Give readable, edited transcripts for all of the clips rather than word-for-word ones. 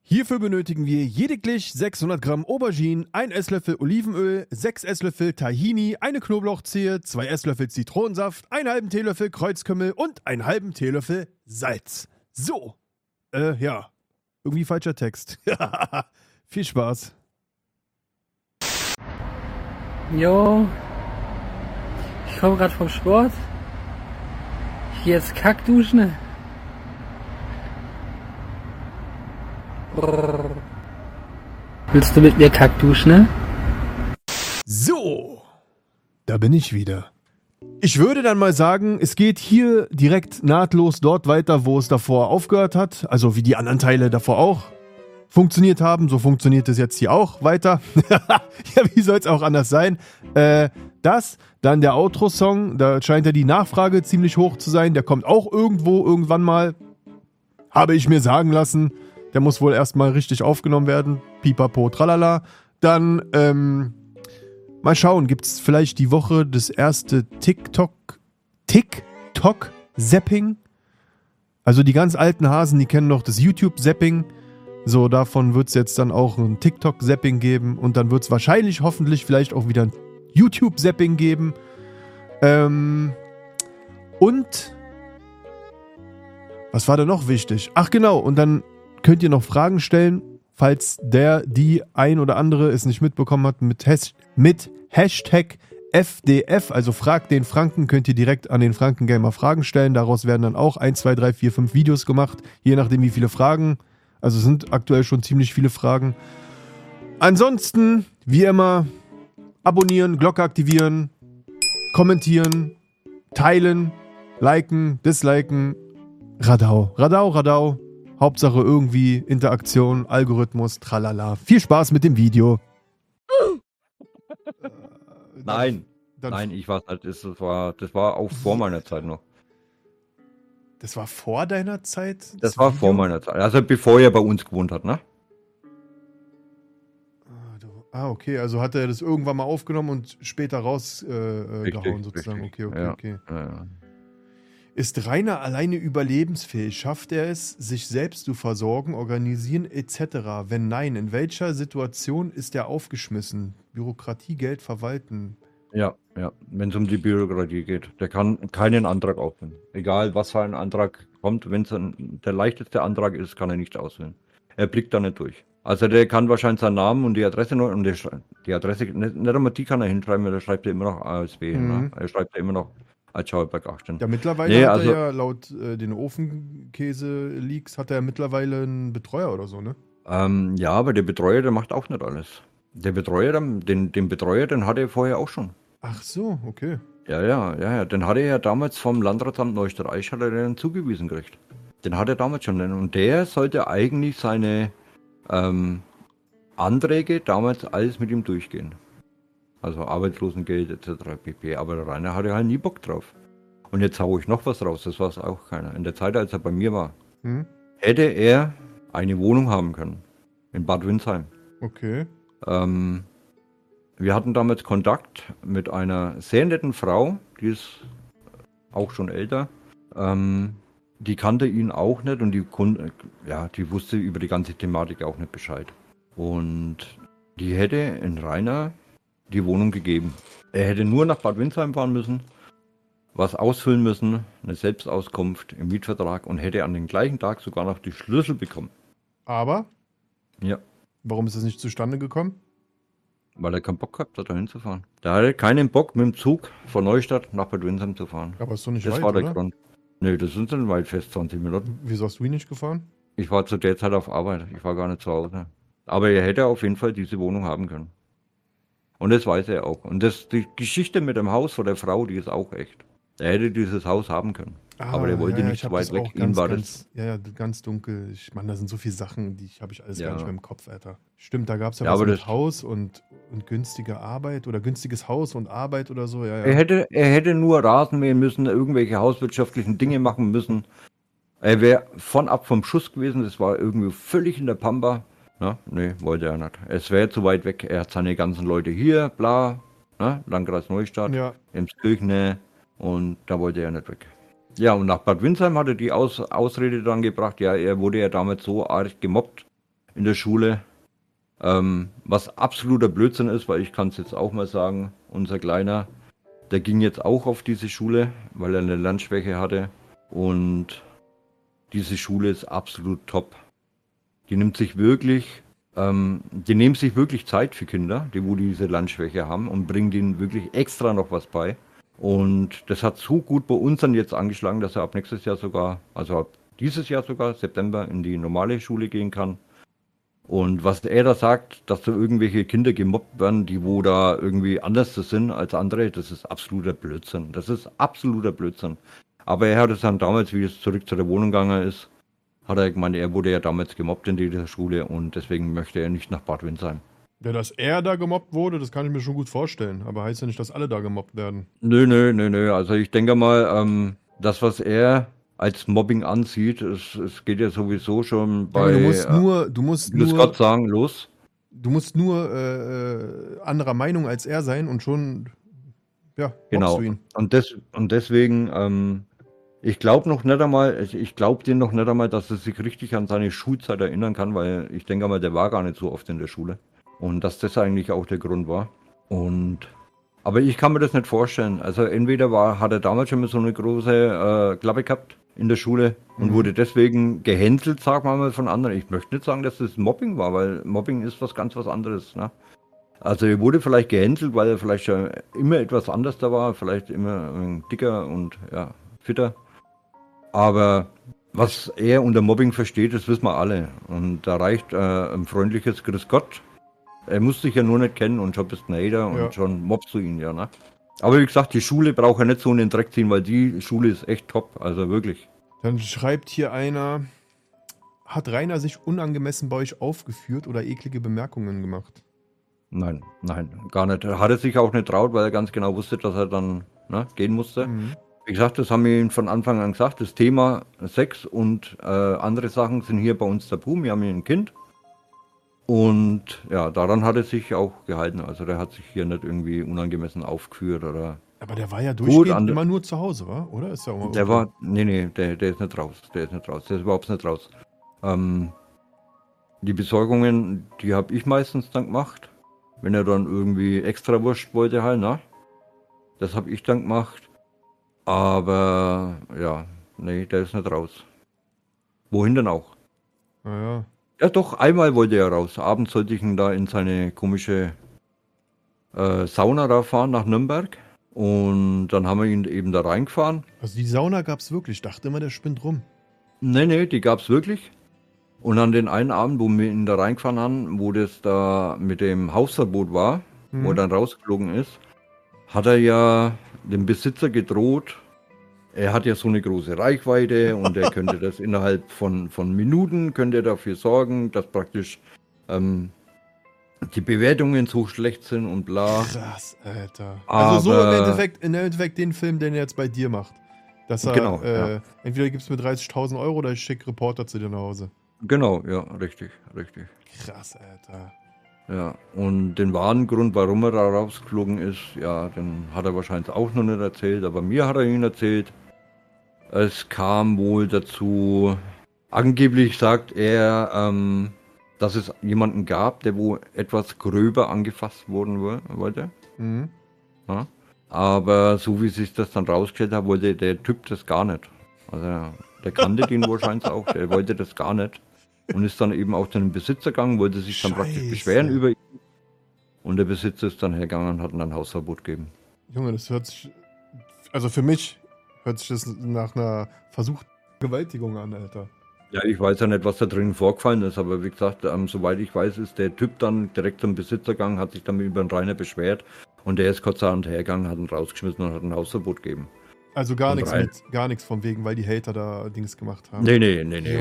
Hierfür benötigen wir lediglich 600 Gramm Auberginen, 1 Esslöffel Olivenöl, 6 Esslöffel Tahini, eine Knoblauchzehe, 2 Esslöffel Zitronensaft, einen halben Teelöffel Kreuzkümmel und einen halben Teelöffel Salz. So. Ja. Irgendwie falscher Text. Viel Spaß. Jo. Ich komme gerade vom Sport. Ich gehe jetzt Kackduschen. Willst du mit mir Kackduschen? So. Da bin ich wieder. Ich würde dann mal sagen, es geht hier direkt nahtlos dort weiter, wo es davor aufgehört hat. Also wie die anderen Teile davor auch funktioniert haben. So funktioniert es jetzt hier auch weiter. Ja, wie soll es auch anders sein? Dann der Outro-Song. Da scheint ja die Nachfrage ziemlich hoch zu sein. Der kommt auch irgendwann mal. Habe ich mir sagen lassen. Der muss wohl erstmal richtig aufgenommen werden. Pipapo, tralala. Dann, mal schauen, gibt es vielleicht die Woche das erste TikTok-Zapping? Also die ganz alten Hasen, die kennen noch das YouTube-Zapping. So, davon wird es jetzt dann auch ein TikTok-Zapping geben. Und dann wird es wahrscheinlich, hoffentlich, vielleicht auch wieder ein YouTube-Zapping geben. Und was war da noch wichtig? Ach genau, und dann könnt ihr noch Fragen stellen, falls die ein oder andere es nicht mitbekommen hat, mit Hashtag FDF, also Frag den Franken, könnt ihr direkt an den Frankengamer Fragen stellen. Daraus werden dann auch 1, 2, 3, 4, 5 Videos gemacht, je nachdem wie viele Fragen. Also es sind aktuell schon ziemlich viele Fragen. Ansonsten, wie immer, abonnieren, Glocke aktivieren, kommentieren, teilen, liken, disliken, Radau. Hauptsache irgendwie Interaktion, Algorithmus, tralala. Viel Spaß mit dem Video. Nein, ich weiß nicht, das war auch vor meiner Zeit noch. Das war vor deiner Zeit? Das war vor meiner Zeit, also bevor er bei uns gewohnt hat, ne? Okay, also hat er das irgendwann mal aufgenommen und später rausgehauen sozusagen. Richtig. Okay. Ja. Ist Rainer alleine überlebensfähig? Schafft er es, sich selbst zu versorgen, organisieren etc.? Wenn nein, in welcher Situation ist er aufgeschmissen? Bürokratie, Geld verwalten. Ja, wenn es um die Bürokratie geht. Der kann keinen Antrag ausfüllen. Egal, was für ein Antrag kommt, wenn es der leichteste Antrag ist, kann er nicht ausfüllen. Er blickt da nicht durch. Also der kann wahrscheinlich seinen Namen und die Adresse noch, und die Adresse, nicht einmal die kann er hinschreiben, weil er schreibt ja immer noch ASB. Ne? Er schreibt ja immer noch als Schauerberg 18. Ja, mittlerweile hat er ja laut den Ofenkäse-Leaks hat er mittlerweile einen Betreuer oder so, ne? Ja, aber der Betreuer, der macht auch nicht alles. Der Betreuer, den Betreuer, den hatte er vorher auch schon. Ach so, okay. Ja. Den hatte er ja damals vom Landratsamt Neustadt-Aisch, hat er den zugewiesen gekriegt. Den hat er damals schon. Und der sollte eigentlich seine Anträge damals alles mit ihm durchgehen. Also Arbeitslosengeld etc. pp. Aber der Rainer hatte halt nie Bock drauf. Und jetzt haue ich noch was raus, das weiß auch keiner. In der Zeit, als er bei mir war, hätte er eine Wohnung haben können. In Bad Windsheim. Okay. Wir hatten damals Kontakt mit einer sehr netten Frau, die ist auch schon älter. Die kannte ihn auch nicht und die wusste über die ganze Thematik auch nicht Bescheid. Und die hätte in Rainer die Wohnung gegeben. Er hätte nur nach Bad Windsheim fahren müssen, was ausfüllen müssen, eine Selbstauskunft im Mietvertrag und hätte an dem gleichen Tag sogar noch die Schlüssel bekommen. Aber? Ja. Warum ist das nicht zustande gekommen? Weil er keinen Bock gehabt hat, da hinzufahren. Der hatte keinen Bock, mit dem Zug von Neustadt nach Bad Windsheim zu fahren. Aber ist doch nicht das weit, war der oder? Grund. Nee, das sind dann weit fest 20 Minuten. Wieso hast du ihn nicht gefahren? Ich war zu der Zeit auf Arbeit. Ich war gar nicht zu Hause. Aber er hätte auf jeden Fall diese Wohnung haben können. Und das weiß er auch. Und die Geschichte mit dem Haus von der Frau, die ist auch echt. Er hätte dieses Haus haben können. Aber der wollte nicht so weit weg. Ihm war das. Ja, ganz dunkel. Ich meine, da sind so viele Sachen, die habe ich alles gar nicht mehr im Kopf, Alter. Stimmt, da gab es was mit Haus und günstige Arbeit oder günstiges Haus und Arbeit oder so. Ja. Er hätte nur Rasen mähen müssen, irgendwelche hauswirtschaftlichen Dinge machen müssen. Er wäre vom Schuss gewesen. Das war irgendwie völlig in der Pampa. Na, nee, wollte er nicht. Es wäre zu weit weg. Er hat seine ganzen Leute hier, bla, Landkreis Neustadt, Emskirchen, und da wollte er nicht weg. Ja, und nach Bad Windsheim hat er die Ausrede dann gebracht, ja, er wurde ja damals so arg gemobbt in der Schule. Was absoluter Blödsinn ist, weil ich kann es jetzt auch mal sagen, unser Kleiner, der ging jetzt auch auf diese Schule, weil er eine Lernschwäche hatte. Und diese Schule ist absolut top. Die nehmen sich wirklich Zeit für Kinder, wo diese Lernschwäche haben und bringen denen wirklich extra noch was bei. Und das hat so gut bei uns dann jetzt angeschlagen, dass er ab nächstes Jahr sogar, also ab dieses Jahr sogar, September, in die normale Schule gehen kann. Und was er da sagt, dass da irgendwelche Kinder gemobbt werden, die wo da irgendwie anders sind als andere, das ist absoluter Blödsinn. Das ist absoluter Blödsinn. Aber er hat es dann damals, wie es zurück zu der Wohnung gegangen ist, hat er gemeint, er wurde ja damals gemobbt in dieser Schule und deswegen möchte er nicht nach Bad Windsheim. Ja, dass er da gemobbt wurde, das kann ich mir schon gut vorstellen. Aber heißt ja nicht, dass alle da gemobbt werden. Nö. Also ich denke mal, das, was er als Mobbing ansieht, es geht ja sowieso schon bei... Du musst Grüß nur Gott sagen, los. Du musst nur anderer Meinung als er sein und schon, ja, Genau. mobbst du ihn. Und deswegen, ich glaube dem noch nicht einmal, dass er sich richtig an seine Schulzeit erinnern kann, weil ich denke mal, der war gar nicht so oft in der Schule. Und dass das eigentlich auch der Grund war. Aber ich kann mir das nicht vorstellen. Also entweder hat er damals schon mal so eine große Klappe gehabt in der Schule und wurde deswegen gehänselt, sagen wir mal, von anderen. Ich möchte nicht sagen, dass das Mobbing war, weil Mobbing ist was ganz was anderes. Ne? Also er wurde vielleicht gehänselt, weil er vielleicht schon immer etwas anders da war, vielleicht immer dicker und ja, fitter. Aber was er unter Mobbing versteht, das wissen wir alle. Und da reicht ein freundliches Grüß Gott. Er muss dich ja nur nicht kennen und schon bist du ein Hater und schon mobst du ihn, ja, ne? Aber wie gesagt, die Schule braucht ja nicht so in den Dreck ziehen, weil die Schule ist echt top, also wirklich. Dann schreibt hier einer, hat Rainer sich unangemessen bei euch aufgeführt oder eklige Bemerkungen gemacht? Nein, gar nicht. Er hat es sich auch nicht traut, weil er ganz genau wusste, dass er dann gehen musste. Wie gesagt, das haben wir ihm von Anfang an gesagt, das Thema Sex und andere Sachen sind hier bei uns tabu. Wir haben hier ein Kind. Und ja, daran hat er sich auch gehalten. Also der hat sich hier nicht irgendwie unangemessen aufgeführt oder... Aber der war ja durchgehend immer nur zu Hause, wa? Oder? Ist der ist nicht raus. Der ist überhaupt nicht raus. Die Besorgungen, die habe ich meistens dann gemacht. Wenn er dann irgendwie extra Wurst wollte halt, ne? Das habe ich dann gemacht. Aber ja, nee, der ist nicht raus. Wohin denn auch? Naja. Ja doch, einmal wollte er raus. Abends sollte ich ihn da in seine komische Sauna da fahren nach Nürnberg. Und dann haben wir ihn eben da reingefahren. Also die Sauna gab's wirklich. Ich dachte immer, der spinnt rum. Nee, die gab's wirklich. Und an den einen Abend, wo wir ihn da reingefahren haben, wo das da mit dem Hausverbot war, wo er dann rausgeflogen ist, hat er ja dem Besitzer gedroht. Er hat ja so eine große Reichweite und er könnte das innerhalb von Minuten, könnte er dafür sorgen, dass praktisch die Bewertungen so schlecht sind und bla. Krass, Alter. Aber also so im Endeffekt den Film, den er jetzt bei dir macht. Dass er, genau, entweder gibst du mir 30.000 € oder ich schicke Reporter zu dir nach Hause. Genau, ja, richtig. Krass, Alter. Ja, und den wahren Grund, warum er da rausgeflogen ist, ja, den hat er wahrscheinlich auch noch nicht erzählt, aber mir hat er ihn erzählt. Es kam wohl dazu, angeblich sagt er, dass es jemanden gab, der wo etwas gröber angefasst worden wollte. Ja, aber so wie sich das dann rausgestellt hat, wollte der Typ das gar nicht. Also der kannte den wahrscheinlich auch, der wollte das gar nicht. Und ist dann eben auch zu einem Besitzer gegangen, wollte sich dann praktisch beschweren über ihn. Und der Besitzer ist dann hergegangen und hat ihm ein Hausverbot gegeben. Junge, das hört sich, also für mich hört sich das nach einer versuchten Vergewaltigung an, Alter. Ja, ich weiß ja nicht, was da drin vorgefallen ist, aber wie gesagt, soweit ich weiß, ist der Typ dann direkt zum Besitzer gegangen, hat sich dann über den Rainer beschwert und der ist kurz hergegangen, hat ihn rausgeschmissen und hat ein Hausverbot gegeben. Also gar nichts von wegen, weil die Hater da Dings gemacht haben. Nee.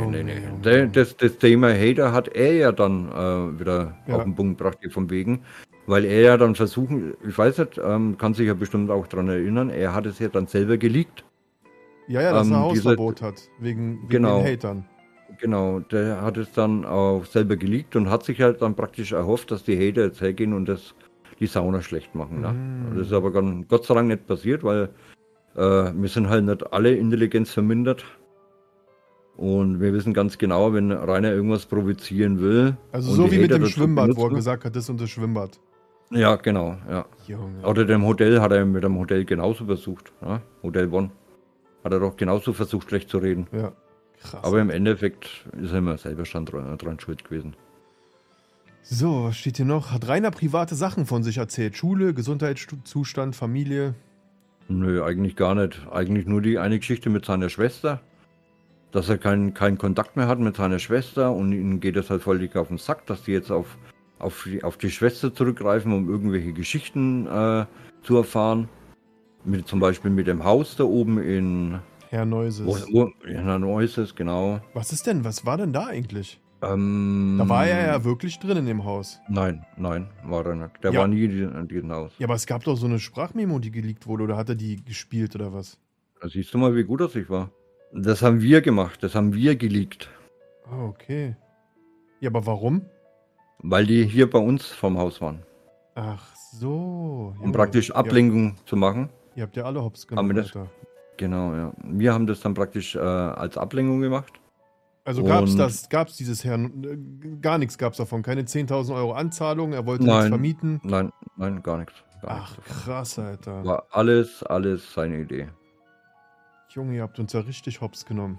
Das Thema Hater hat er ja dann wieder auf den Punkt gebracht, von wegen, weil er ja dann versuchen, ich weiß nicht, kann sich ja bestimmt auch daran erinnern, er hat es ja dann selber geleakt. Ja, dass er Hausverbot hat, wegen den Hatern. Genau, der hat es dann auch selber geleakt und hat sich halt dann praktisch erhofft, dass die Hater jetzt hergehen und die Sauna schlecht machen. Ne? Das ist aber Gott sei Dank nicht passiert, weil wir sind halt nicht alle Intelligenz vermindert. Und wir wissen ganz genau, wenn Rainer irgendwas provozieren will. Also und so die wie mit Hater dem dazu Schwimmbad, wo er benutzen. gesagt hat, das und das Schwimmbad. Ja, genau, ja. Junge. Oder dem Hotel hat er mit dem Hotel genauso versucht. Ja? Hotel One. Hat er doch genauso versucht, schlecht zu reden. Ja, krass. Aber im Endeffekt ist er immer selber schon dran schuld gewesen. So, was steht hier noch? Hat Rainer private Sachen von sich erzählt? Schule, Gesundheitszustand, Familie? Nö, eigentlich gar nicht. Eigentlich nur die eine Geschichte mit seiner Schwester. Dass er keinen Kontakt mehr hat mit seiner Schwester und ihnen geht es halt völlig auf den Sack, dass die jetzt auf die Schwester zurückgreifen, um irgendwelche Geschichten zu erfahren. Zum Beispiel mit dem Haus da oben in Herr Neuses. Herr Neuses, genau. Was ist denn? Was war denn da eigentlich? Da Da war er ja wirklich drin in dem Haus. Nein, war er nicht. Der Ja. war nie in diesem Haus. Ja, aber es gab doch so eine Sprachmemo, die geleakt wurde, oder hat er die gespielt oder was? Da siehst du mal, wie gut das ich war. Das haben wir gemacht, das haben wir geleakt. Ah, okay. Ja, aber warum? Weil die hier bei uns vom Haus waren. Ach so. Um praktisch Ablenkung zu machen. Ihr habt ja alle hops Haben genommen, wir das- Alter. Genau, ja. Wir haben das dann praktisch als Ablenkung gemacht. Also Und- gab's dieses Herrn, gar nichts gab's davon, keine 10.000 Euro Anzahlung, er wollte Nein. nichts vermieten. Nein, gar nichts. Ach, krass, Alter. War alles seine Idee. Junge, ihr habt uns ja richtig hops genommen.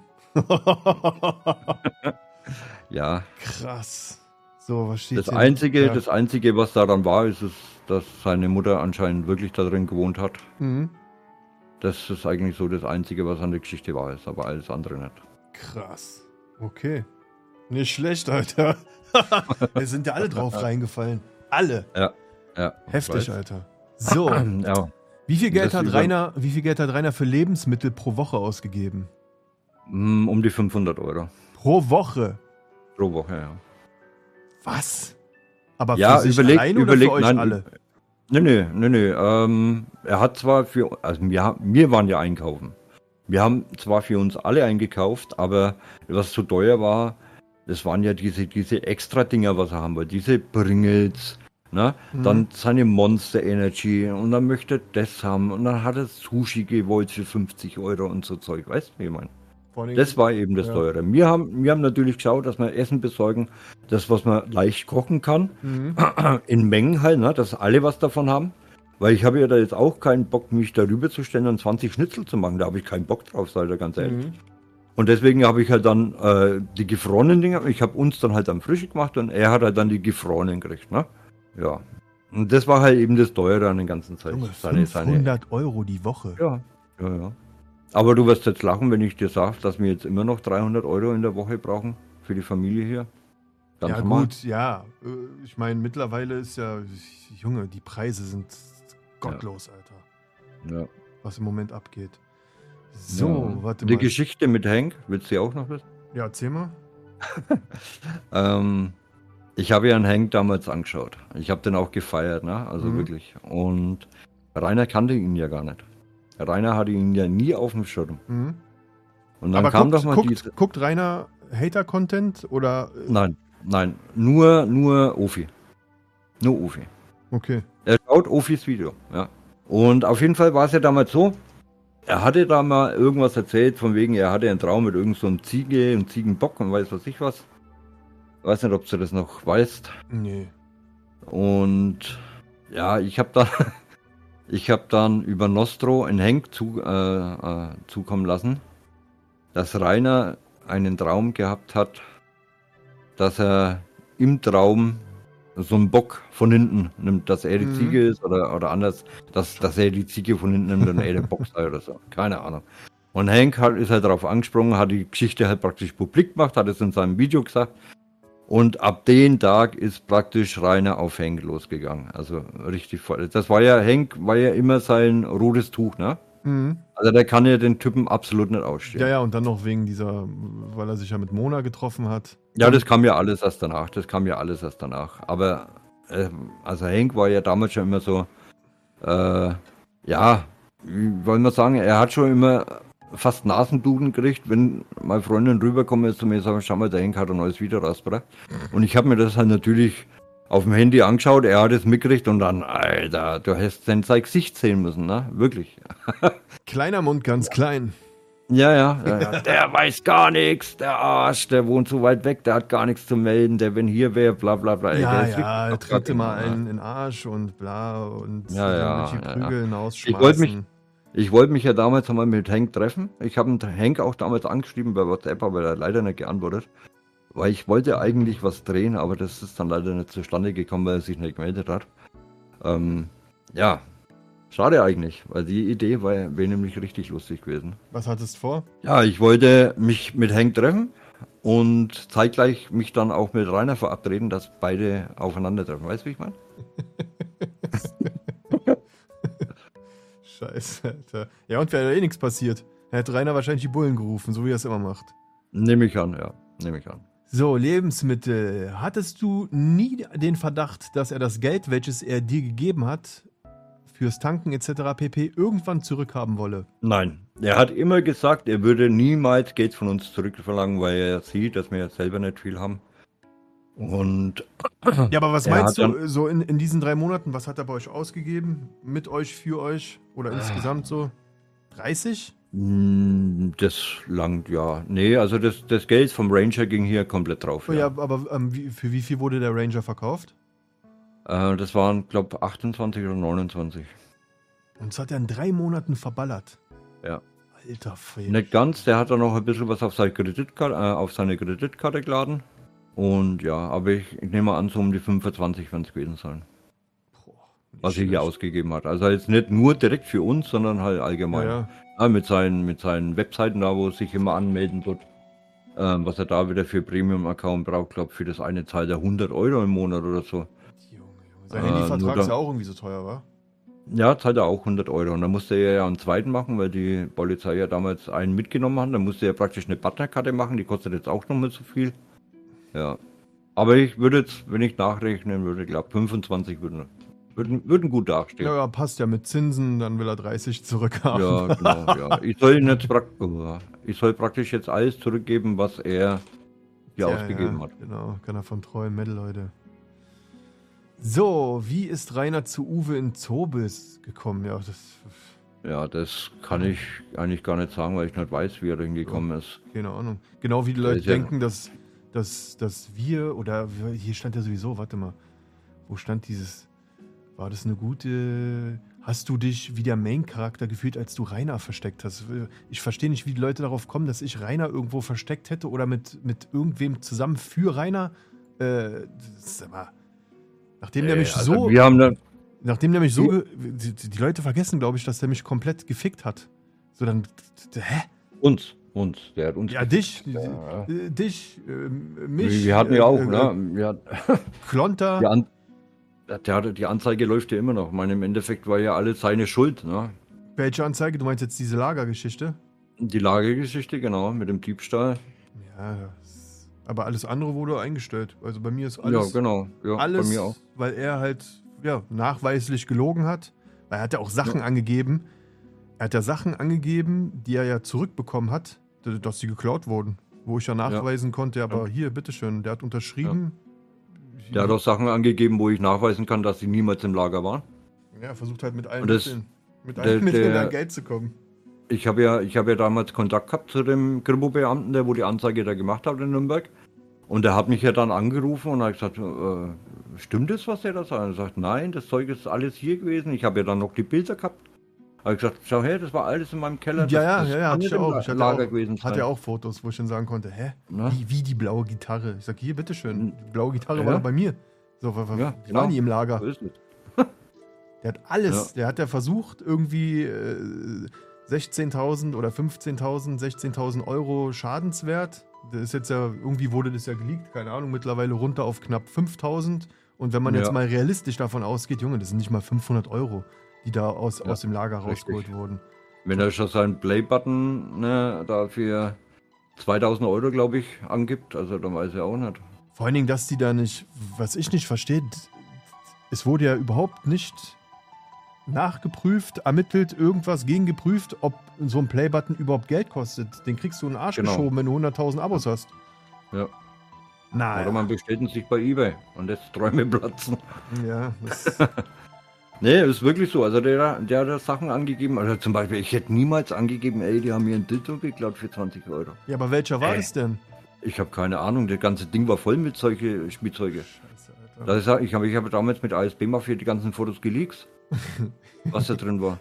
Ja, Krass. So, was steht das hier? Einzige, was daran war, ist, dass seine Mutter anscheinend wirklich da drin gewohnt hat. Mhm. Das ist eigentlich so das Einzige, was an der Geschichte war, ist aber alles andere nicht. Krass. Okay. Nicht schlecht, Alter. Wir sind ja alle drauf reingefallen. Alle. Ja, Heftig, weiß. Alter. So, Ja, wie viel Geld Das hat über- Rainer für Lebensmittel pro Woche ausgegeben? um die 500 Euro Pro Woche? pro Woche, ja. Was? Aber Ja, für sich überlegt, allein oder für euch nein, alle? Nee. Er hat zwar wir waren ja einkaufen. Wir haben zwar für uns alle eingekauft, aber was zu teuer war, das waren ja diese extra Dinger, was er haben wollte. Diese Pringles, ne? Dann seine Monster Energy und dann möchte er das haben und dann hat er Sushi gewollt für 50 Euro und so Zeug, weißt du, wie ich meine? Vor allen Dingen- Das war eben das Ja. Teure. Wir haben natürlich geschaut, dass wir Essen besorgen, das, was man leicht kochen kann, in Mengen halt, ne, dass alle was davon haben. Weil ich habe ja da jetzt auch keinen Bock, mich darüber zu stellen und 20 Schnitzel zu machen. Da habe ich keinen Bock drauf, sei ich ganz ehrlich. Und deswegen habe ich halt dann die gefrorenen Dinger, ich habe uns dann halt am Frische gemacht und er hat halt dann die gefrorenen gekriegt, ne? Ja. Und das war halt eben das Teure an den ganzen Zeit. Junge, 500 Euro die Woche. Ja. Aber du wirst jetzt lachen, wenn ich dir sage, dass wir jetzt immer noch 300 Euro in der Woche brauchen für die Familie hier. Ganz Ja normal. gut, ja. Ich meine, mittlerweile ist ja, Junge, die Preise sind gottlos, Alter. Ja. Was im Moment abgeht. So, Ja. warte Die mal. Geschichte mit Hank, willst du die auch noch wissen? Ja, erzähl mal. Ich habe ja einen Hank damals angeschaut. Ich habe den auch gefeiert, ne? Also wirklich. Und Rainer kannte ihn ja gar nicht. Rainer hatte ihn ja nie auf dem Schirm. Mhm. Und dann Aber kam doch mal diese... guckt Rainer Hater-Content oder? Nein, nur Ofi. Nur Ofi. Okay. Er schaut Ofis Video, ja. Und auf jeden Fall war es ja damals so, er hatte da mal irgendwas erzählt, von wegen, er hatte einen Traum mit irgend so einem Ziege und Ziegenbock und weiß was ich was. Weiß nicht, ob du das noch weißt. Nee. Und ja, ich habe dann über Nostro einen Henk zukommen lassen, dass Rainer einen Traum gehabt hat, dass er im Traum so einen Bock von hinten nimmt, dass er die Ziege ist oder anders, dass er die Ziege von hinten nimmt und er der Bock sei oder so. Keine Ahnung. Und Hank ist halt darauf angesprungen, hat die Geschichte halt praktisch publik gemacht, hat es in seinem Video gesagt. Und ab dem Tag ist praktisch Rainer auf Hank losgegangen. Also richtig voll. Das war ja, Hank war ja immer sein rotes Tuch, ne? Mhm. Also der kann ja den Typen absolut nicht ausstehen. Ja, und dann noch wegen dieser, weil er sich ja mit Mona getroffen hat. Ja, das kam ja alles erst danach. Aber also Hank war ja damals schon immer so, ja, wie wollen wir sagen, er hat schon immer fast Nasenduden gekriegt, wenn meine Freundin rüberkommen ist zu mir und sagt, schau mal, der Hank hat ein neues Video rausgebracht. Und ich habe mir das halt natürlich auf dem Handy angeschaut, er hat es mitgekriegt und dann, Alter, du hättest sein Gesicht sehen müssen, ne? Wirklich. Kleiner Mund, ganz klein. Ja. Der weiß gar nichts, der Arsch, der wohnt so weit weg, der hat gar nichts zu melden, der, wenn hier wäre, bla bla bla. Er tritt immer einen in den Arsch und bla und Ja. Prügeln Ich ausschmeißen. wollte mich ja damals einmal mit Hank treffen. Ich habe Hank auch damals angeschrieben bei WhatsApp, aber er hat leider nicht geantwortet. Weil ich wollte eigentlich was drehen, aber das ist dann leider nicht zustande gekommen, weil er sich nicht gemeldet hat. Ja, schade eigentlich, weil die Idee wäre nämlich richtig lustig gewesen. Was hattest du vor? Ja, ich wollte mich mit Hank treffen und zeitgleich mich dann auch mit Rainer verabreden, dass beide aufeinandertreffen. Weißt du, wie ich meine? Scheiße, Alter. Ja, und wäre eh nichts passiert. Er hätte Rainer wahrscheinlich die Bullen gerufen, so wie er es immer macht. Nehme ich an. So, Lebensmittel. Hattest du nie den Verdacht, dass er das Geld, welches er dir gegeben hat, fürs Tanken etc. pp. Irgendwann zurückhaben wolle? Nein, er hat immer gesagt, er würde niemals Geld von uns zurückverlangen, weil er sieht, dass wir jetzt selber nicht viel haben. Und ja, aber was meinst du, so in diesen 3 Monaten, was hat er bei euch ausgegeben? Mit euch, für euch? Oder insgesamt so 30? Das langt, ja. Nee, also das Geld vom Ranger ging hier komplett drauf. Ja, aber für wie viel wurde der Ranger verkauft? Das waren, glaube ich, 28 oder 29. Und das hat er in 3 Monaten verballert. Ja. Alter Falsch. Nicht ganz, der hat dann noch ein bisschen was auf seine Kreditkarte geladen. Und ja, aber ich nehme an, so um die 25 werden es gewesen sein. Was er hier ausgegeben hat. Also jetzt nicht nur direkt für uns, sondern halt allgemein. Ja, mit seinen Webseiten da, wo er sich immer anmelden tut. Was er da wieder für Premium-Account braucht, glaube ich, für das eine zahlt er 100 Euro im Monat oder so. Junge. Sein Handyvertrag ist ja auch irgendwie so teuer, wa? Ja, zahlt er auch 100 Euro. Und dann musste er ja einen zweiten machen, weil die Polizei ja damals einen mitgenommen hat. Dann musste er praktisch eine Partnerkarte machen, die kostet jetzt auch noch mal so viel. Ja. Aber ich würde jetzt, wenn ich nachrechnen würde, glaube 25 würden gut dastehen. Ja, passt ja mit Zinsen, dann will er 30 zurückhaben. Ja, genau, ja. Ich soll praktisch jetzt alles zurückgeben, was er hier ausgegeben hat. Genau, kann er von träumen, Metal, Leute. So, wie ist Rainer zu Uwe in Zobis gekommen? Ja, das kann ich eigentlich gar nicht sagen, weil ich nicht weiß, wie er da hingekommen ist. Keine Ahnung. Genau wie die Leute denken, dass wir, oder hier stand ja sowieso, warte mal, wo stand dieses, war das eine gute, hast du dich wie der Main-Charakter gefühlt, als du Rainer versteckt hast? Ich verstehe nicht, wie die Leute darauf kommen, dass ich Rainer irgendwo versteckt hätte oder mit irgendwem zusammen für Rainer. Nachdem der mich so... Nachdem der mich so... Die Leute vergessen, glaube ich, dass der mich komplett gefickt hat. So dann... Hä? Uns. Der hat uns... Ja, dich, mich... Wir hatten ja auch, ne? Klonter... Die Anzeige läuft ja immer noch. Ich meine, im Endeffekt war ja alles seine Schuld, ne? Welche Anzeige? Du meinst jetzt diese Lagergeschichte? Die Lagergeschichte, genau, mit dem Diebstahl. Ja, aber alles andere wurde eingestellt. Also bei mir ist alles... Ja, genau. Ja, alles, bei mir auch. Weil er halt nachweislich gelogen hat. Weil er hat ja auch Sachen angegeben. Er hat ja Sachen angegeben, die er ja zurückbekommen hat, dass sie geklaut wurden. Wo ich ja nachweisen konnte, aber hier, bitteschön, der hat unterschrieben. Ja. Der hat auch Sachen angegeben, wo ich nachweisen kann, dass sie niemals im Lager waren. Ja, versucht halt mit allen Mitteln an Geld zu kommen. Ich habe ja damals Kontakt gehabt zu dem Kripo-Beamten, der wo die Anzeige da gemacht hat in Nürnberg. Und der hat mich ja dann angerufen und hat gesagt, stimmt das, was der da sagt? Und er sagt, nein, das Zeug ist alles hier gewesen. Ich habe ja dann noch die Bilder gehabt. Habe ich gesagt, schau her, das war alles in meinem Keller. Ja, hatte ich auch. Hatte ja auch Fotos, wo ich dann sagen konnte, wie die blaue Gitarre? Ich sag, hier, bitteschön, die blaue Gitarre war doch bei mir. So, war nie im Lager. So ist es. Der hat alles, der hat ja versucht, irgendwie 16.000 oder 15.000, 16.000 Euro Schadenswert. Das ist jetzt ja, irgendwie wurde das ja geleakt, keine Ahnung, mittlerweile runter auf knapp 5.000. Und wenn man jetzt mal realistisch davon ausgeht, Junge, das sind nicht mal 500 Euro, die da aus dem Lager rausgeholt wurden. Wenn er schon seinen Play-Button da für 2.000 Euro, glaube ich, angibt, also dann weiß er auch nicht. Vor allen Dingen, dass die da nicht, was ich nicht verstehe, es wurde ja überhaupt nicht nachgeprüft, ermittelt, irgendwas gegengeprüft, ob so ein Playbutton überhaupt Geld kostet. Den kriegst du in den Arsch geschoben, wenn du 100.000 Abos hast. Ja. Naja. Oder man bestellt sich bei eBay und lässt Träume platzen. Ja, Nee, ist wirklich so. Also der hat da Sachen angegeben. Also zum Beispiel, ich hätte niemals angegeben, ey, die haben mir ein Dildo geklaut für 20 Euro. Ja, aber welcher war das denn? Ich habe keine Ahnung, das ganze Ding war voll mit solche Spielzeuge. Scheiße, Alter. Das ist, ich habe damals mit ASB-Mafia die ganzen Fotos geleakt, was da drin war.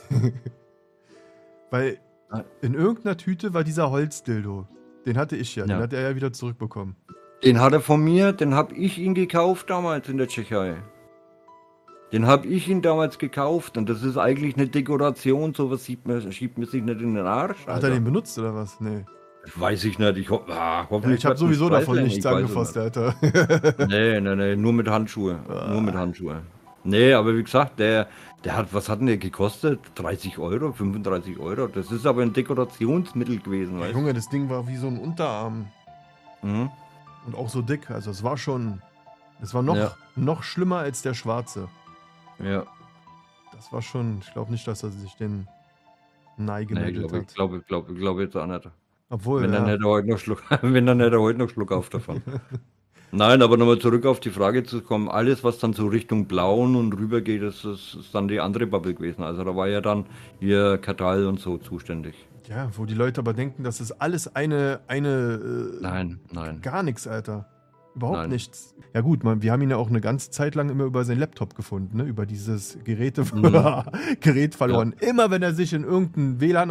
Weil in irgendeiner Tüte war dieser Holzdildo. Den hatte ich ja, den Ja. hat er ja wieder zurückbekommen. Den hat er von mir, den habe ich ihn gekauft damals in der Tschechei. Den habe ich ihn damals gekauft und das ist eigentlich eine Dekoration, sowas schiebt man sich nicht in den Arsch. Hat Alter. er den benutzt oder was? Nee. Weiß ich nicht, Ja, hoffentlich. ich habe wird's sowieso nicht davon Preisling, nichts ich weiß es angefasst, nicht. Alter. Nee, nur mit Handschuhe. Nur mit Handschuhe. Nee, aber wie gesagt, der hat, was hat denn der gekostet? 30 Euro, 35 Euro. Das ist aber ein Dekorationsmittel gewesen, weißt du? Junge, das Ding war wie so ein Unterarm. Mhm. Und auch so dick. Also es war schon. Es war Ja. noch schlimmer als der schwarze. Ja, Das war schon. Ich glaube nicht, dass er sich den Nei nee, gemeldet hat. ich glaube jetzt auch nicht. Obwohl, Wenn, ja. dann hätte er heute noch Schluck, wenn dann hätte er heute noch Schluck auf davon. Nein, aber nochmal zurück auf die Frage zu kommen. Alles, was dann so Richtung Blauen und rüber geht, ist dann die andere Bubble gewesen. Also da war ja dann hier Katal und so zuständig. Ja, wo die Leute aber denken, das ist alles Nein. gar nichts, Alter. Überhaupt Nein. nichts. Ja gut, wir haben ihn ja auch eine ganze Zeit lang immer über seinen Laptop gefunden, ne? Über dieses Gerät verloren. Immer wenn er sich in irgendein WLAN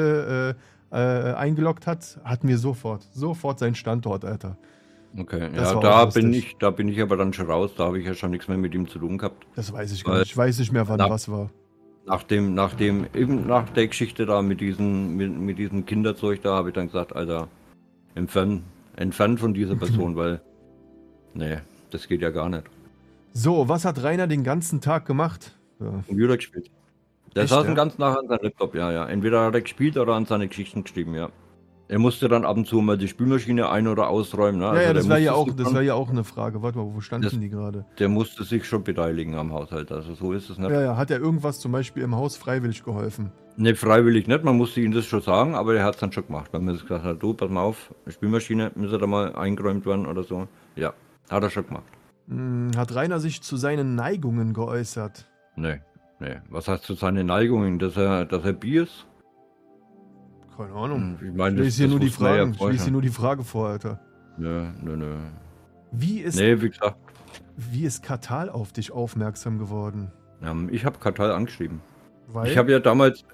eingeloggt hat, hatten wir sofort seinen Standort, Alter. Okay, Das ja, war da auch bin lustig. ich aber dann schon raus. Da habe ich ja schon nichts mehr mit ihm zu tun gehabt. Das weiß ich gar nicht. Ich weiß nicht mehr, wann was war. Eben nach der Geschichte da mit diesem Kinderzeug da, habe ich dann gesagt, Alter, entfernt von dieser Person, weil, nee, das geht ja gar nicht. So, was hat Rainer den ganzen Tag gemacht? Ja. Computer gespielt. Der Echt, saß ja? den ganzen Tag an seinem Laptop, ja. Entweder hat er gespielt oder an seine Geschichten geschrieben, ja. Er musste dann ab und zu mal die Spülmaschine ein- oder ausräumen. Ne? Ja, Also ja, der das wäre ja, musste sich wär ja auch eine Frage. Warte mal, wo standen Das- die gerade? Der musste sich schon beteiligen am Haushalt, also so ist es nicht. Ja, ja, hat er irgendwas zum Beispiel im Haus freiwillig geholfen? Ne, freiwillig nicht, man musste ihm das schon sagen, aber er hat es dann schon gemacht. Wenn man gesagt hat, du, pass mal auf, Spülmaschine, müsste da mal eingeräumt werden oder so. Ja, hat er schon gemacht. Hat Rainer sich zu seinen Neigungen geäußert? Nee. Was heißt zu seinen Neigungen? Dass er Bier ist? Keine Ahnung. Ich Ich meine, lese hier nur die wussten wir ja Fragen. Ich vorher lese hier schon. nur die Frage vor, Alter. Nö. Wie ist, Nee, wie gesagt, wie ist Katal auf dich aufmerksam geworden? ich habe Katal angeschrieben. Weil? Ich habe ja damals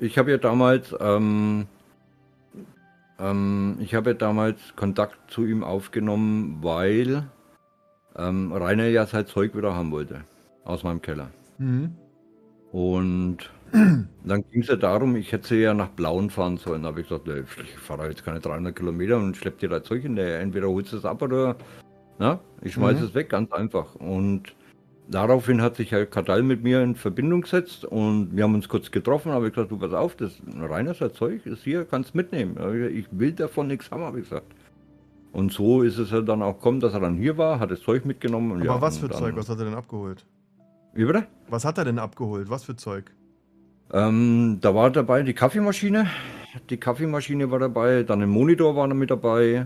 Kontakt zu ihm aufgenommen, weil Rainer ja sein Zeug wieder haben wollte. Aus meinem Keller. Mhm. Und dann ging es ja darum, ich hätte sie ja nach Blauen fahren sollen. Da habe ich gesagt, nee, ich fahre jetzt keine 300 Kilometer und schlepp dir da Zeug hinterher. Entweder holst du es ab oder ich schmeiß es weg, ganz einfach. Und daraufhin hat sich Herr Katal mit mir in Verbindung gesetzt und wir haben uns kurz getroffen. Habe ich gesagt, du pass auf, das Rainer sein Zeug ist hier, kannst mitnehmen. Ich will davon nichts haben, habe ich gesagt. Und so ist es ja dann auch gekommen, dass er dann hier war, hat das Zeug mitgenommen. Und Aber ja, was und für dann, Zeug? Was hat er denn abgeholt? Wie bitte? Was hat er denn abgeholt? Was für Zeug? Da war dabei die Kaffeemaschine. Die Kaffeemaschine war dabei, dann ein Monitor war noch mit dabei.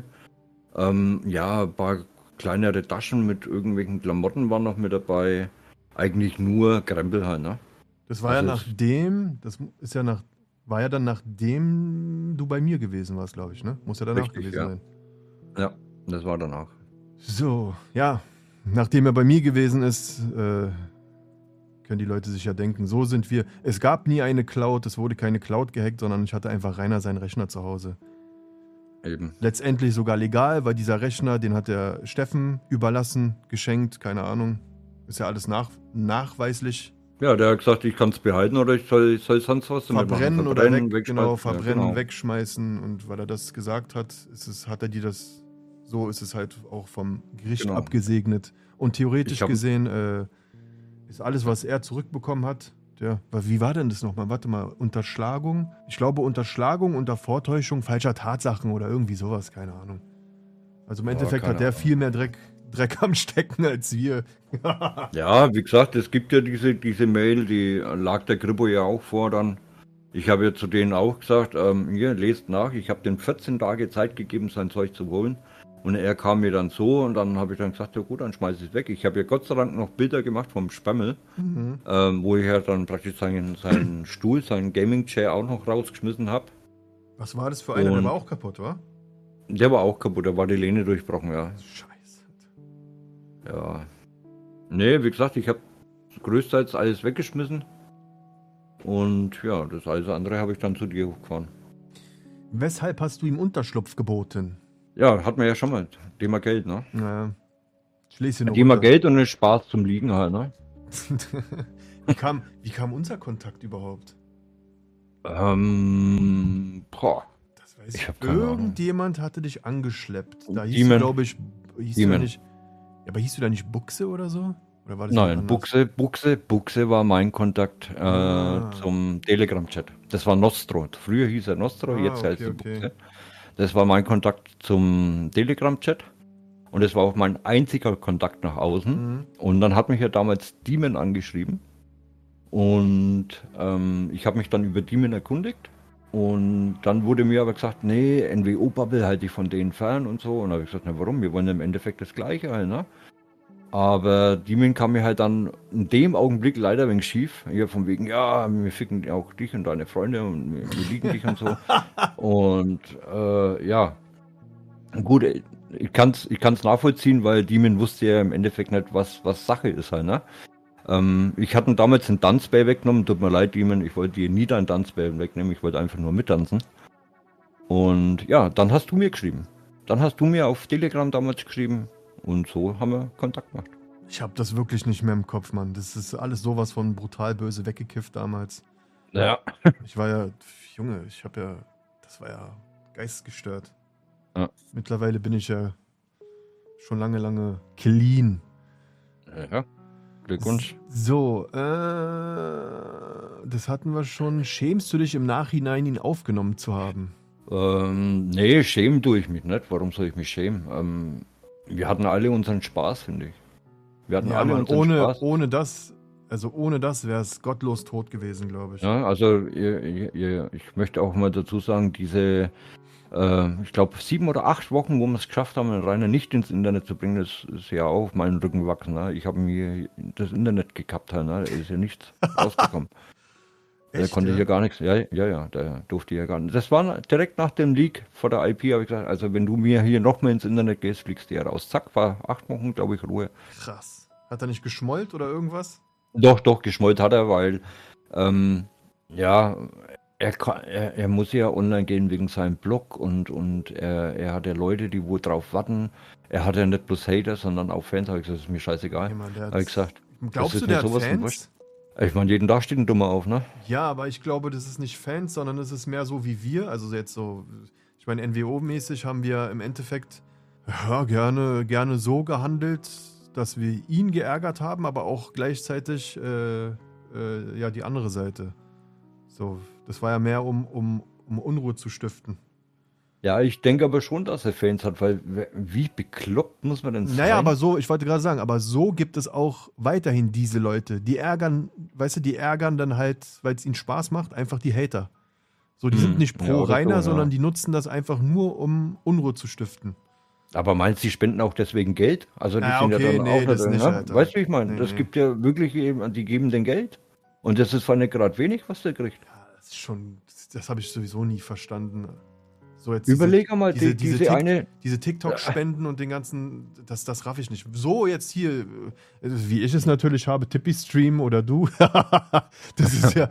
Ja, ein paar kleinere Taschen mit irgendwelchen Klamotten waren noch mit dabei. Eigentlich nur Krempel halt, ne? Das war ja Also nachdem, war ja dann nachdem du bei mir gewesen warst, glaube ich, ne? Muss ja danach Richtig, gewesen ja. sein. Ja, das war danach. So, ja. Nachdem er bei mir gewesen ist, können die Leute sich ja denken, so sind wir. Es gab nie eine Cloud, es wurde keine Cloud gehackt, sondern ich hatte einfach Rainer seinen Rechner zu Hause. Eben. Letztendlich sogar legal, weil dieser Rechner, den hat der Steffen überlassen, geschenkt, keine Ahnung. Ist ja alles nachweislich. Ja, der hat gesagt, ich kann es behalten oder ich soll sonst was damit Verbrennen machen. oder wegschmeißen. verbrennen, Ja, genau. wegschmeißen. Und weil er das gesagt hat, hat er die das, so ist es halt auch vom Gericht Genau. abgesegnet. Und theoretisch Ich hab- gesehen ist alles, was er zurückbekommen hat, wie war denn das nochmal? Warte mal, Unterschlagung? Ich glaube Unterschlagung unter Vortäuschung falscher Tatsachen oder irgendwie sowas, keine Ahnung. Also im Endeffekt keine hat der Ahnung. viel mehr Dreck am Stecken als wir. Ja, wie gesagt, es gibt ja diese Mail, die lag der Kripo ja auch vor dann. Ich habe ja zu denen auch gesagt, hier, lest nach, ich habe den 14 Tage Zeit gegeben, sein Zeug zu holen. Und er kam mir dann so und dann habe ich dann gesagt, ja gut, dann schmeiße ich es weg. Ich habe ja Gott sei Dank noch Bilder gemacht vom Spammel, wo ich ja dann praktisch seinen Stuhl, seinen Gaming-Chair auch noch rausgeschmissen habe. Was war das für einer? Der war auch kaputt, wa? Der war auch kaputt, da war die Lehne durchbrochen, ja. Scheiße. Ja. Nee, wie gesagt, ich habe größtenteils alles weggeschmissen. Und ja, das alles andere habe ich dann zu dir hochgefahren. Weshalb hast du ihm Unterschlupf geboten? Ja, hat man ja schon mal. Thema Geld, ne? Naja. Schließe Thema Geld und den Spaß zum Liegen halt, ne? Wie kam unser Kontakt überhaupt? Boah. Das weiß Ich hab keine Ahnung. Irgendjemand hatte dich angeschleppt. Da hieß Demon. du, glaube ich, Demon. ja, aber hieß du da nicht Buchse oder so? Oder war das Nein, anders? Buchse war mein Kontakt Ah. zum Telegram-Chat. Das war Nostro. Früher hieß er Nostro, jetzt heißt er okay. Buchse. Das war mein Kontakt zum Telegram-Chat. Und das war auch mein einziger Kontakt nach außen. Und dann hat mich ja damals Demon angeschrieben. Und ich habe mich dann über Demon erkundigt. Und dann wurde mir aber gesagt, nee, NWO-Bubble halte ich von denen fern und so. Und da habe ich gesagt, na warum? Wir wollen im Endeffekt das Gleiche halt, ne? Aber Demon kam mir halt dann in dem Augenblick leider ein wenig schief. Hier von wegen, ja, wir ficken auch dich und deine Freunde und wir lieben dich und so. Und ja, gut, ich kann's nachvollziehen, weil Demon wusste ja im Endeffekt nicht, was Sache ist halt, ne? Ich hatte damals einen Tanzbär weggenommen, tut mir leid, Demon, ich wollte dir nie deinen Tanzbär wegnehmen, ich wollte einfach nur mittanzen. Und ja, dann hast du mir geschrieben. Dann hast du mir auf Telegram damals geschrieben und so haben wir Kontakt gemacht. Ich habe das wirklich nicht mehr im Kopf, Mann. Das ist alles sowas von brutal böse weggekifft damals. Ja. Ich war ja, Junge, das war ja geistesgestört. Ja. Mittlerweile bin ich ja schon lange clean. Ja, Glückwunsch. So, das hatten wir schon. Schämst du dich im Nachhinein, ihn aufgenommen zu haben? Nee, schämen tue ich mich nicht. Warum soll ich mich schämen? Wir hatten alle unseren Spaß, finde ich. Wir hatten alle Mann, unseren Spaß. ohne das wäre es gottlos tot gewesen, glaube ich. Ja, also ich möchte auch mal dazu sagen, diese, ich glaube 7 oder 8 Wochen, wo wir es geschafft haben, Rainer nicht ins Internet zu bringen, das ist ja auch auf meinen Rücken gewachsen. Ne? Ich habe mir das Internet gekappt, ne? Da ist ja nichts rausgekommen. Der konnte hier gar nichts. Ja, der durfte ja gar nicht. Das war direkt nach dem Leak vor der IP, habe ich gesagt, also wenn du mir hier noch mal ins Internet gehst, fliegst du ja raus. Zack, war 8 Wochen, glaube ich, Ruhe. Krass. Hat er nicht geschmollt oder irgendwas? Doch, geschmollt hat er, weil, ja, er muss ja online gehen wegen seinem Blog und er hat ja Leute, die wohl drauf warten. Er hat ja nicht bloß Hater, sondern auch Fans. Habe ich gesagt, das ist mir scheißegal. Habe ich gesagt. Glaubst du, der hat Fans? Ich meine, jeden Tag steht ein Dummer auf, ne? Ja, aber ich glaube, das ist nicht Fans, sondern es ist mehr so wie wir. Also jetzt so, ich meine, NWO-mäßig haben wir im Endeffekt ja, gerne so gehandelt, dass wir ihn geärgert haben, aber auch gleichzeitig ja die andere Seite. So, das war ja mehr, um Unruhe zu stiften. Ja, ich denke aber schon, dass er Fans hat, weil wie bekloppt muss man denn sein? Naja, aber so, ich wollte gerade sagen, aber so gibt es auch weiterhin diese Leute, die ärgern dann halt, weil es ihnen Spaß macht, einfach die Hater. So, die sind nicht pro Rainer, sondern die nutzen das einfach nur, um Unruhe zu stiften. Aber meinst du, die spenden auch deswegen Geld? Also die sind okay, ja dann auch das nicht, Alter. Weißt du, wie ich meine? Das gibt ja wirklich, die geben den Geld. Und das ist zwar nicht gerade wenig, was der kriegt. Ja, das ist schon, das habe ich sowieso nie verstanden. So jetzt Überleg einmal, diese TikTok-Spenden und den ganzen, das raff ich nicht. So jetzt hier, wie ich es natürlich habe, Tippi-Stream oder du, das ist ja,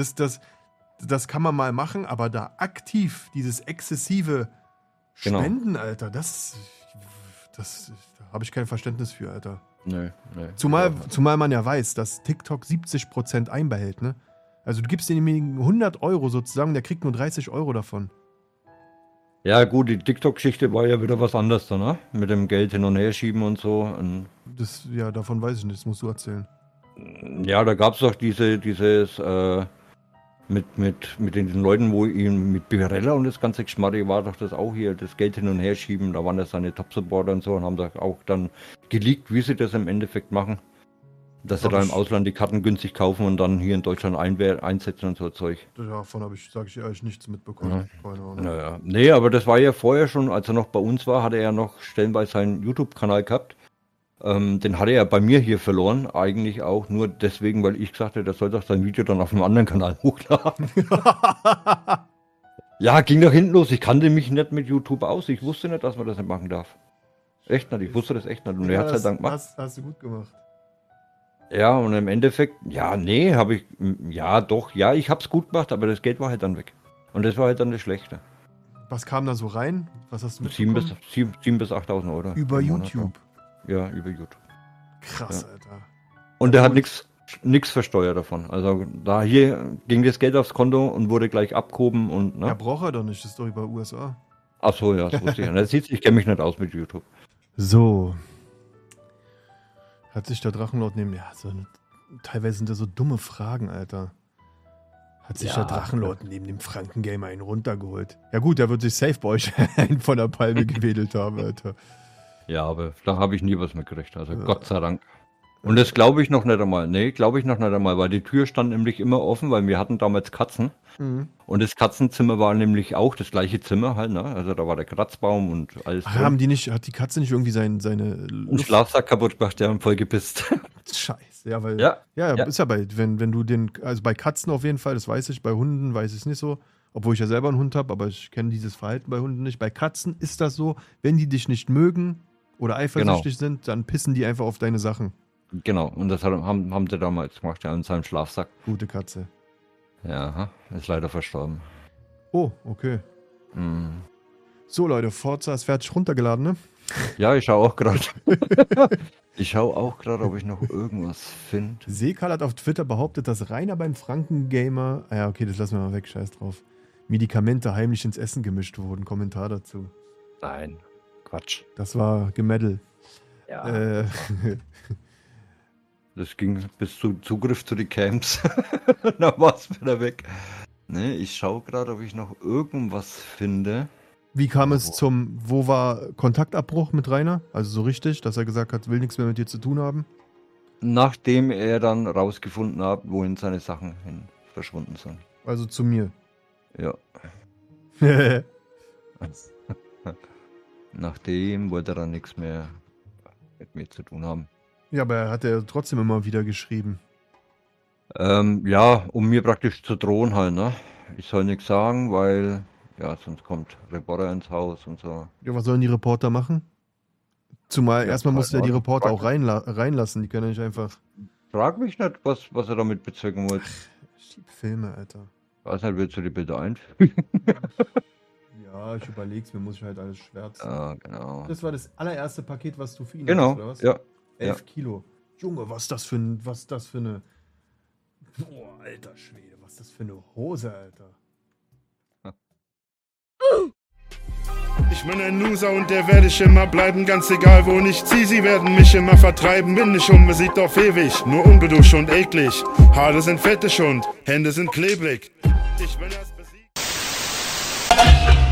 das kann man mal machen, aber da aktiv dieses exzessive Spenden, Alter, das da habe ich kein Verständnis für, Alter. Nee. Zumal man ja weiß, dass TikTok 70% einbehält, ne? Also du gibst demjenigen 100 Euro sozusagen, der kriegt nur 30 Euro davon. Ja gut, die TikTok-Geschichte war ja wieder was anderes da, ne? Mit dem Geld hin und her schieben und so. Und ja, davon weiß ich nicht, das musst du erzählen. Ja, da gab es doch dieses mit den Leuten, wo ihm mit Birella und das ganze Geschmarre war doch das auch hier, das Geld hin und her schieben, da waren das seine Top-Supporter und so und haben das auch dann geleakt, wie sie das im Endeffekt machen. Dass sie da im Ausland die Karten günstig kaufen und dann hier in Deutschland einsetzen und so Zeug. Davon habe ich, sage ich ehrlich, nichts mitbekommen. Keine Ahnung. Naja. Nee, aber das war ja vorher schon, als er noch bei uns war, hat er ja noch stellenweise seinen YouTube-Kanal gehabt. Den hat er ja bei mir hier verloren, eigentlich auch nur deswegen, weil ich gesagt habe, der soll doch sein Video dann auf einem anderen Kanal hochladen. Ja, ging nach hinten los. Ich kannte mich nicht mit YouTube aus. Ich wusste nicht, dass man das nicht machen darf. Echt nicht, ich wusste das echt nicht. Und er hat es halt dann gemacht. Hast du gut gemacht. Ja, und im Endeffekt, ja, nee, habe ich, ja, doch, ja, ich hab's gut gemacht, aber das Geld war halt dann weg. Und das war halt dann das Schlechte. Was kam da so rein? Was hast du 7.000 mitbekommen? bis 8.000 Euro. Über YouTube? Ja, über YouTube. Krass, Ja. Alter. Und der hat nichts versteuert davon. Also da hier ging das Geld aufs Konto und wurde gleich abgehoben und, ne? Ja, braucht er doch nicht, das ist doch über USA. Ach so, ja, das wusste ich. Das sieht, ich kenne mich nicht aus mit YouTube. So. Hat sich der Drachenlord neben... Ja, teilweise sind das so dumme Fragen, Alter. Hat sich der Drachenlord neben dem Frankengamer einen runtergeholt. Ja gut, der wird sich safe bei euch einen von der Palme gewedelt haben, Alter. Ja, aber da habe ich nie was mitgekriegt. Also Gott sei Dank. Und das glaube ich noch nicht einmal. Nee, glaube ich noch nicht einmal, weil die Tür stand nämlich immer offen, weil wir hatten damals Katzen. Mhm. Und das Katzenzimmer war nämlich auch das gleiche Zimmer halt, ne? Also da war der Kratzbaum und alles. Ach, hat die Katze nicht irgendwie seine Einen Schlafsack kaputt gemacht, der haben voll gepisst. Scheiße, ja, weil. Ja. Ist ja wenn du also bei Katzen auf jeden Fall, das weiß ich, bei Hunden weiß ich es nicht so. Obwohl ich ja selber einen Hund habe, aber ich kenne dieses Verhalten bei Hunden nicht. Bei Katzen ist das so, wenn die dich nicht mögen oder eifersüchtig sind, dann pissen die einfach auf deine Sachen. Genau, und das haben sie damals gemacht, ja, in seinem Schlafsack. Gute Katze. Ja, ist leider verstorben. Oh, okay. Mhm. So, Leute, Forza ist fertig runtergeladen, ne? Ja, ich schaue auch gerade. Ob ich noch irgendwas finde. Sekal hat auf Twitter behauptet, dass Rainer beim Frankengamer, ja, okay, das lassen wir mal weg, scheiß drauf, Medikamente heimlich ins Essen gemischt wurden. Kommentar dazu. Nein, Quatsch. Das war Gemeddel. Ja. Das ging bis zu Zugriff zu den Camps. Dann war es wieder weg. Ne, ich schaue gerade, ob ich noch irgendwas finde. Wie kam es wo war Kontaktabbruch mit Rainer? Also so richtig, dass er gesagt hat, will nichts mehr mit dir zu tun haben? Nachdem er dann rausgefunden hat, wohin seine Sachen hin verschwunden sind. Also zu mir. Ja. Nachdem wollte er dann nichts mehr mit mir zu tun haben. Ja, aber er hat ja trotzdem immer wieder geschrieben. Ja, um mir praktisch zu drohen halt, ne? Ich soll nichts sagen, weil, ja, sonst kommt Reporter ins Haus und so. Ja, was sollen die Reporter machen? Zumal erstmal musst du ja die Reporter auch reinlassen, die können ja nicht einfach... Frag mich nicht, was er damit bezwecken wollte. Schieb Filme, Alter. Was halt, willst du die Bilder einfügen? Ja, ich überleg's, mir muss ich halt alles schwärzen. Ja, genau. Das war das allererste Paket, was du für ihn Genau, hast, oder was? ja. 11 Kilo. Junge, was ist das für eine... Boah, alter Schwede, was ist das für eine Hose, Alter. Ich bin ein Loser und der werde ich immer bleiben, ganz egal wo ich zieh, sie werden mich immer vertreiben. Bin nicht unbesiegt auf ewig, nur ungeduscht und eklig. Haare sind fettig und Hände sind klebrig. Ich bin erst besiegt.